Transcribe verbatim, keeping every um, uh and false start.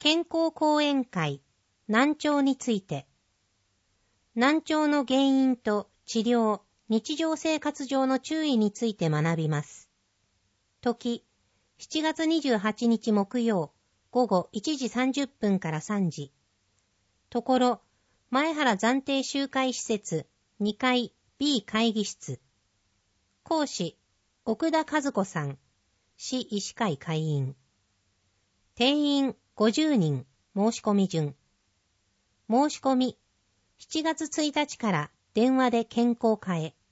健康講演会、難聴について。難聴の原因と治療、日常生活上の注意について学びます。時、しちがつにじゅうはちにち木曜、午後いちじさんじゅっぷんからさんじ。ところ、前原暫定集会施設にかい B 会議室。講師、奥田和子さん、市医師会会員。定員ごじゅうにん、申し込み順。申し込み、しちがつついたちから電話で健康課へ。